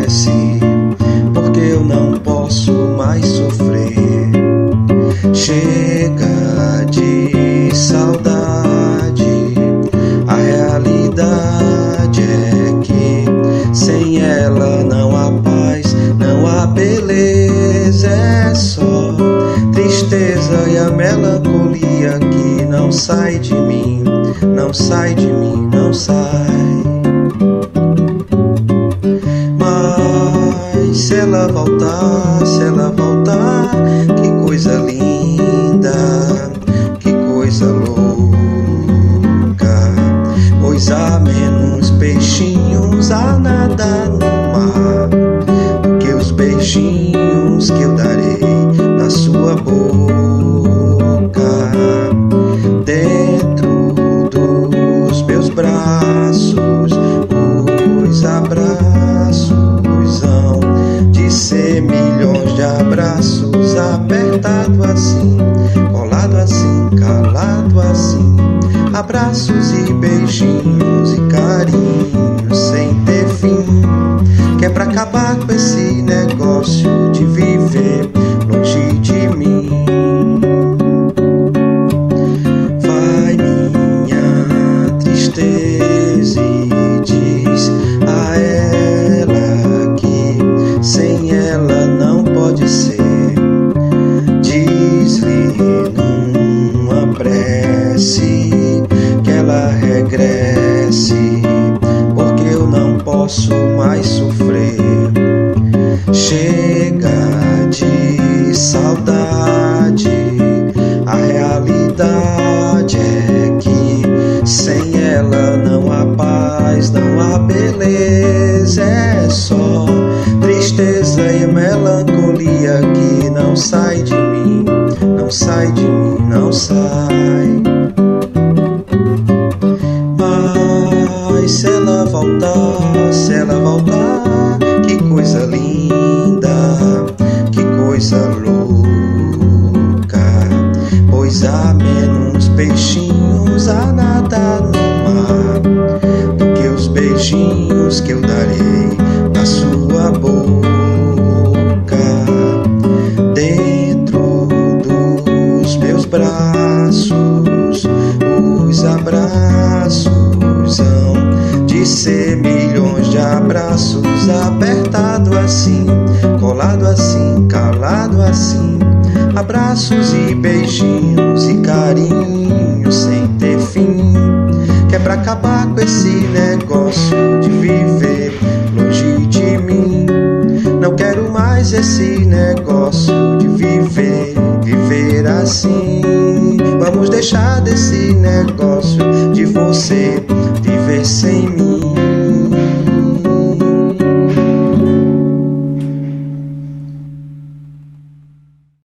acontece, porque eu não posso mais sofrer. Chega de saudade, a realidade é que sem ela não há paz, não há beleza, é só tristeza e a melancolia que não sai de mim, não sai de mim, não sai. Mas se ela voltar, que coisa linda, que coisa louca, pois há menos peixinhos a nadar no mar do que os beijinhos que eu darei na sua boca. Dentro dos meus braços, os abraços hão de ser milhões de abraços, apertado assim, colado assim, calado assim, abraços e beijinhos e carinhos sem ter fim, que é pra acabar com esse negócio de viver longe de mim. Vai minha tristeza e diz a ela que sem ela não pode ser. Diz-lhe numa prece que ela regresse, porque eu não posso mais sofrer. Chega de saudade, a realidade é que sem ela não há paz, não há beleza, é só tristeza e melancolia que não sai de mim, não sai de mim, não sai. Mas se ela voltar, que coisa linda, que coisa louca, pois há menos peixinhos a nadar no mar do que os beijinhos que eu darei na sua boca. Dentro dos meus braços, os abraços hão de ser milhões de abraços, apertado assim, colado assim, calado assim, abraços e beijinhos e carinhos sem ter fim, que é pra acabar com esse negócio de viver longe de mim. Não quero mais esse negócio de viver assim. Vamos deixar desse negócio de você viver sem mim.